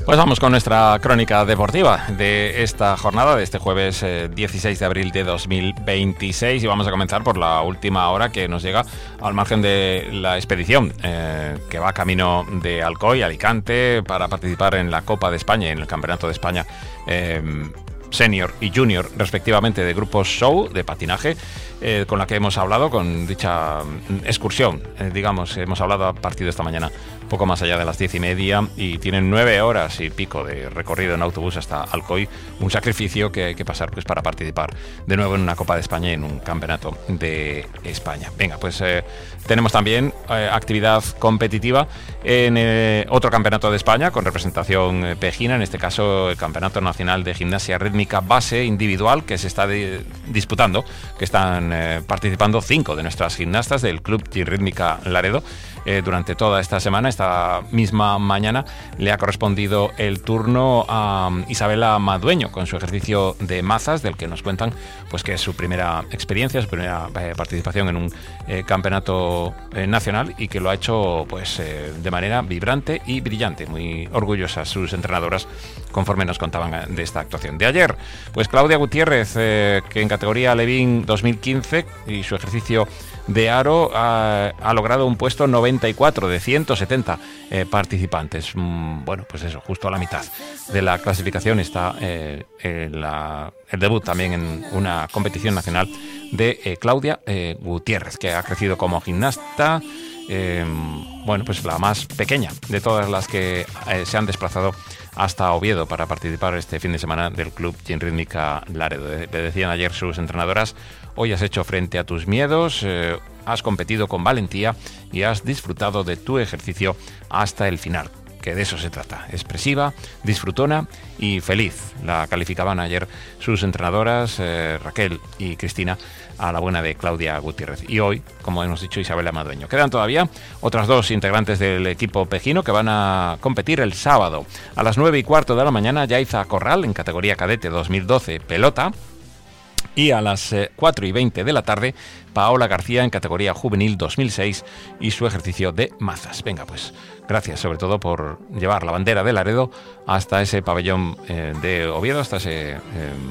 Pues vamos con nuestra crónica deportiva de esta jornada, de este jueves 16 de abril de 2026, y vamos a comenzar por la última hora que nos llega al margen de la expedición que va camino de Alcoy, Alicante, para participar en la Copa de España y en el Campeonato de España Senior y Junior, respectivamente, de grupos show de patinaje, con la que hemos hablado, con dicha excursión, hemos hablado a partir de esta mañana, poco más allá de las 10:30, y tienen 9 horas y pico de recorrido en autobús hasta Alcoy, un sacrificio que hay que pasar pues para participar de nuevo en una Copa de España y en un Campeonato de España. Venga, pues tenemos también actividad competitiva en otro Campeonato de España con representación pejina, en este caso el Campeonato Nacional de Gimnasia Rítmica Base Individual, que se está disputando, que están participando 5 de nuestras gimnastas del Club Rítmica Laredo. Durante toda esta semana, esta misma mañana, le ha correspondido el turno a Isabela Madueño con su ejercicio de mazas, del que nos cuentan pues que es su primera experiencia, su primera participación en un campeonato nacional, y que lo ha hecho pues de manera vibrante y brillante. Muy orgullosas sus entrenadoras conforme nos contaban de esta actuación. De ayer, pues Claudia Gutiérrez, que en categoría Alevín 2015 y su ejercicio de aro ha logrado un puesto 94 de 170 participantes. Bueno, pues eso, justo a la mitad de la clasificación está el debut también en una competición nacional de Claudia Gutiérrez, que ha crecido como gimnasta. Bueno, pues la más pequeña de todas las que se han desplazado hasta Oviedo para participar este fin de semana del Club Rítmica Laredo. Le decían ayer sus entrenadoras: hoy has hecho frente a tus miedos, has competido con valentía y has disfrutado de tu ejercicio hasta el final. Que de eso se trata, expresiva, disfrutona y feliz. La calificaban ayer sus entrenadoras Raquel y Cristina a la buena de Claudia Gutiérrez. Y hoy, como hemos dicho, Isabela Madueño. Quedan todavía otras 2 integrantes del equipo pejino que van a competir el sábado. A las 9:15 de la mañana, Yaiza Corral en categoría cadete 2012 pelota. Y a las 4:20 de la tarde, Paola García en categoría juvenil 2006 y su ejercicio de mazas. Venga, pues gracias sobre todo por llevar la bandera de Laredo hasta ese pabellón de Oviedo, hasta ese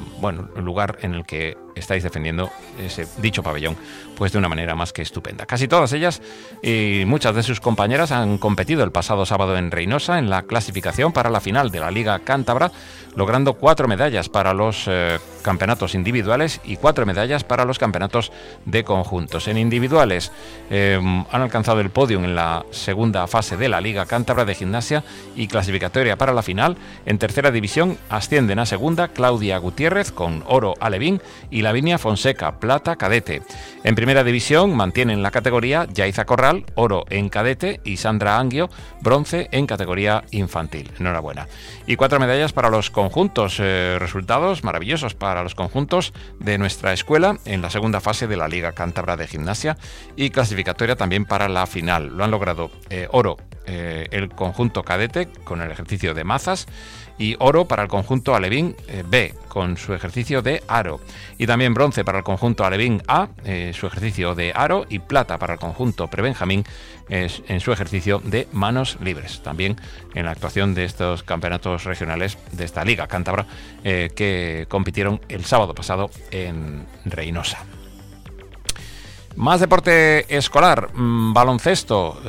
lugar en el que estáis defendiendo ese dicho pabellón pues de una manera más que estupenda. Casi todas ellas y muchas de sus compañeras han competido el pasado sábado en Reynosa en la clasificación para la final de la Liga Cántabra, logrando 4 medallas para los campeonatos individuales y 4 medallas para los campeonatos de conjuntos. En individuales han alcanzado el podium en la segunda fase de la Liga Cántabra de Gimnasia y clasificatoria para la final. En tercera división ascienden a segunda Claudia Gutiérrez con oro alevín y Lavinia Fonseca, plata cadete. En primera división mantienen la categoría Yaiza Corral, oro en cadete, y Sandra Anguio, bronce en categoría infantil. Enhorabuena. Y 4 medallas para los conjuntos, resultados maravillosos para los conjuntos de nuestra escuela en la segunda fase de la Liga Cántabra de Gimnasia y clasificatoria también para la final. Lo han logrado oro el conjunto cadete con el ejercicio de mazas, y oro para el conjunto alevín B con su ejercicio de aro, y también bronce para el conjunto alevín A, su ejercicio de aro, y plata para el conjunto prebenjamín en su ejercicio de manos libres, también en la actuación de estos campeonatos regionales de esta Liga Cántabra que compitieron el sábado pasado en Reynosa. Más deporte escolar, baloncesto.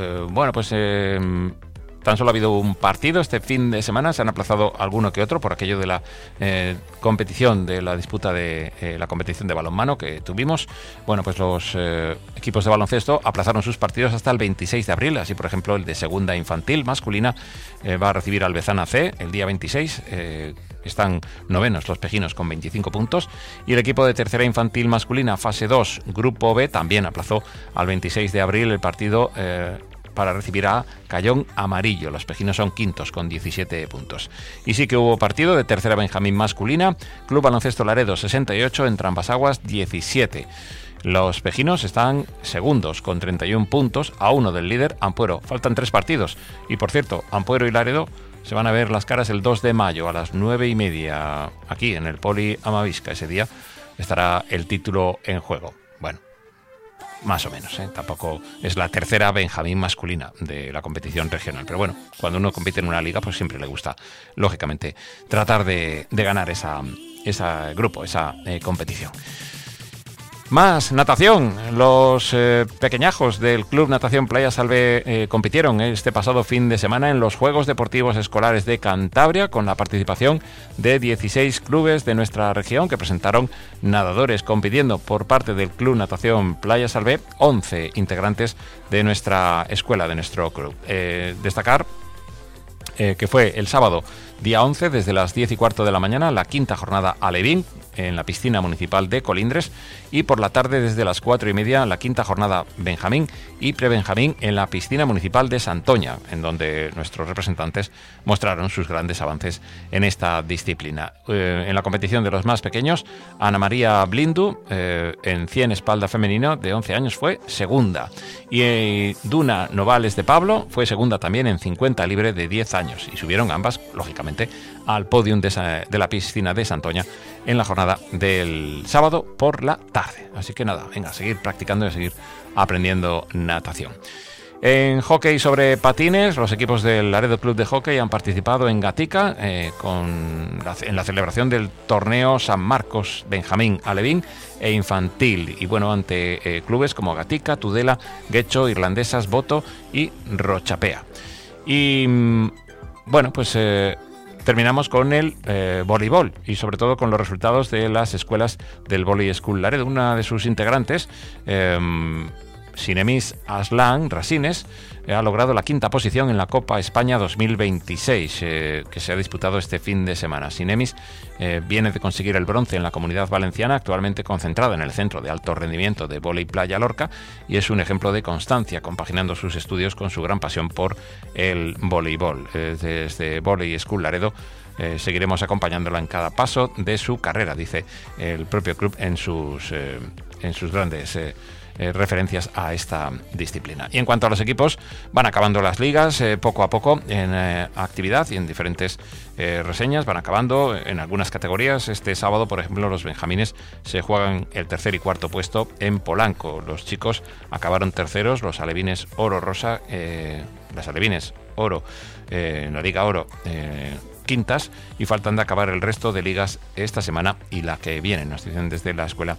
Tan solo ha habido un partido este fin de semana, se han aplazado alguno que otro por aquello de la competición, de la disputa de la competición de balonmano que tuvimos. Bueno, pues los equipos de baloncesto aplazaron sus partidos hasta el 26 de abril. Así, por ejemplo, el de segunda infantil masculina va a recibir al Bezana C el día 26. Están novenos los pejinos con 25 puntos. Y el equipo de tercera infantil masculina, fase 2, grupo B, también aplazó al 26 de abril el partido para recibir a Cayón Amarillo. Los pejinos son quintos con 17 puntos. Y sí que hubo partido de tercera benjamín masculina, Club Baloncesto Laredo 68, en Trambasaguas 17. Los pejinos están segundos con 31 puntos, a 1 del líder Ampuero. Faltan 3 partidos. Y por cierto, Ampuero y Laredo se van a ver las caras el 2 de mayo a las 9:30 aquí en el Poli Amavisca. Ese día estará el título en juego. Bueno, más o menos, tampoco es la tercera Benjamín masculina de la competición regional, pero bueno, cuando uno compite en una liga pues siempre le gusta, lógicamente, tratar de ganar esa competición. Más natación. Los pequeñajos del Club Natación Playa Salvé compitieron este pasado fin de semana en los Juegos Deportivos Escolares de Cantabria con la participación de 16 clubes de nuestra región que presentaron nadadores, compitiendo por parte del Club Natación Playa Salvé 11 integrantes de nuestra escuela, de nuestro club. Destacar que fue el sábado día 11 desde las 10:15 de la mañana la quinta jornada alevín en la piscina municipal de Colindres, y por la tarde desde las 4:30 la quinta jornada Benjamín y Prebenjamín en la piscina municipal de Santoña, en donde nuestros representantes mostraron sus grandes avances en esta disciplina. En la competición de los más pequeños, Ana María Blindu en 100 espalda femenino de 11 años fue segunda, y Duna Novales de Pablo fue segunda también en 50 libre de 10 años, y subieron ambas, lógicamente, al podium de la piscina de Santoña en la jornada del sábado por la tarde. Así que nada, venga, a seguir practicando y a seguir aprendiendo natación. En hockey sobre patines, los equipos del Laredo Club de Hockey han participado en Gatica en la celebración del torneo San Marcos Benjamín Alevín e Infantil, y bueno, ante clubes como Gatica, Tudela, Guecho, Irlandesas, Boto y Rochapea. Y bueno, pues terminamos con el voleibol y sobre todo con los resultados de las escuelas del Volley School Laredo. Una de sus integrantes, Sinemis Aslan Rasines, ha logrado la quinta posición en la Copa España 2026 que se ha disputado este fin de semana. Sinemis viene de conseguir el bronce en la Comunidad Valenciana, actualmente concentrada en el Centro de Alto Rendimiento de Vóley Playa Lorca, y es un ejemplo de constancia, compaginando sus estudios con su gran pasión por el voleibol. Desde Volley School Laredo seguiremos acompañándola en cada paso de su carrera, dice el propio club en sus grandes referencias a esta disciplina. Y en cuanto a los equipos, van acabando las ligas poco a poco en actividad y en diferentes reseñas, van acabando en algunas categorías. Este sábado, por ejemplo, los benjamines se juegan el tercer y cuarto puesto en Polanco. Los chicos acabaron terceros, los alevines oro rosa, las alevines oro en la Liga Oro quintas, y faltan de acabar el resto de ligas esta semana y la que viene, nos dicen desde la escuela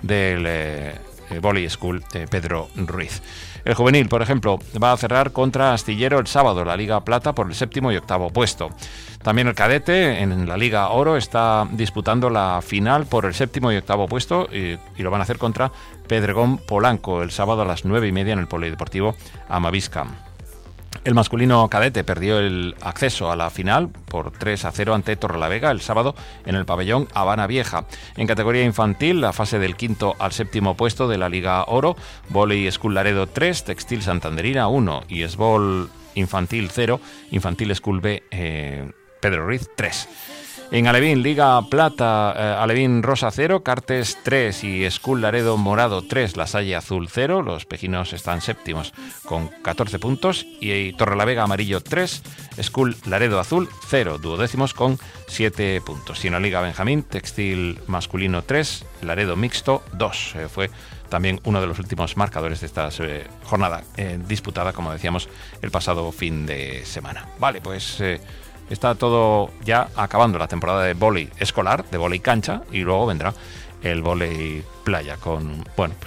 del Volley School Pedro Ruiz. El juvenil, por ejemplo, va a cerrar contra Astillero el sábado, la Liga Plata, por el 7º y 8º puesto. También el cadete en la Liga Oro está disputando la final por el 7º y 8º puesto, y lo van a hacer contra Pedregón Polanco el sábado a las 9:30 en el Polideportivo Amavisca. El masculino cadete perdió el acceso a la final por 3-0 ante Torrelavega el sábado en el pabellón Habana Vieja. En categoría infantil, la fase del 5º al 7º puesto de la Liga Oro, Volley School Laredo 3, Textil Santanderina 1 y Esbol Infantil 0, Infantil School B Pedro Ruiz 3. En Alevín, Liga Plata, Alevín Rosa 0, Cartes 3 y School Laredo Morado 3, La Salle Azul 0. Los pejinos están séptimos con 14 puntos. Y Torrelavega Amarillo 3, School Laredo Azul 0, duodécimos con 7 puntos. Y en la Liga Benjamín, Textil Masculino 3, Laredo Mixto 2. Fue también uno de los últimos marcadores de esta jornada disputada, como decíamos, el pasado fin de semana. Vale, pues está todo ya acabando la temporada de vóley escolar, de vóley cancha, y luego vendrá el vóley playa con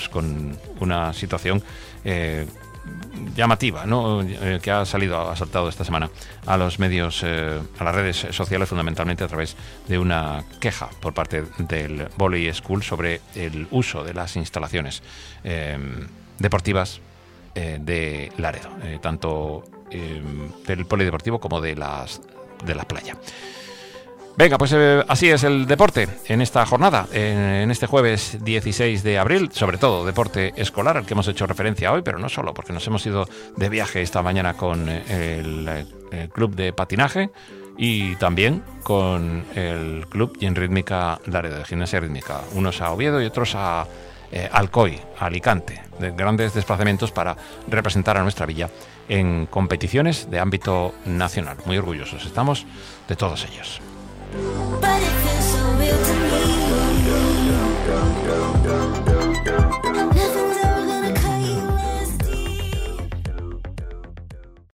una situación llamativa, ¿no? Que ha saltado esta semana a los medios, a las redes sociales, fundamentalmente a través de una queja por parte del Volley School sobre el uso de las instalaciones deportivas de Laredo, tanto del polideportivo como de la playa. Venga, pues así es el deporte en esta jornada, en este jueves 16 de abril, sobre todo deporte escolar al que hemos hecho referencia hoy, pero no solo, porque nos hemos ido de viaje esta mañana con el club de patinaje y también con el club y en rítmica Laredo, de gimnasia rítmica, unos a Oviedo y otros a Alcoy, a Alicante, de grandes desplazamientos para representar a nuestra villa en competiciones de ámbito nacional. Muy orgullosos estamos de todos ellos. But it feels so real to me.